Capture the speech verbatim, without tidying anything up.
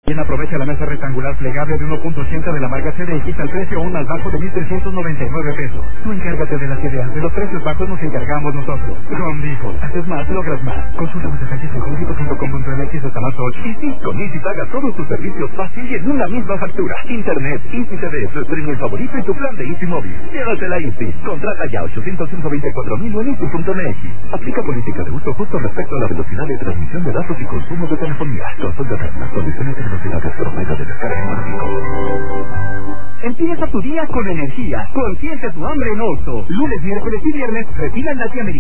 Bien, aprovecha la mesa rectangular plegable de uno punto ochenta de la marca C D X al precio aún más bajo de mil trescientos noventa y nueve pesos. Tú encárgate de las ideas, de los precios bajos nos encargamos nosotros. Home Depot, haces más, logras más. Consulta los detalles en home depot punto com punto m x hasta marzo ocho. Y sí, con Easy paga todos tus servicios fácil y en una misma factura. Internet, Easy T V, tu streaming favorito y tu plan de Easy Móvil. Llévatela Easy. Contrata ya ochocientos cinco veinticuatro mil en easy punto m x. Aplica política de uso justo respecto a la velocidad de transmisión de datos y consumo de telefonía. Consulta las condiciones de velocidad de promesa de descarga económico. Empieza tu día con energía. Consiente tu hambre en Oxxo. Lunes, miércoles y viernes, retiran la tía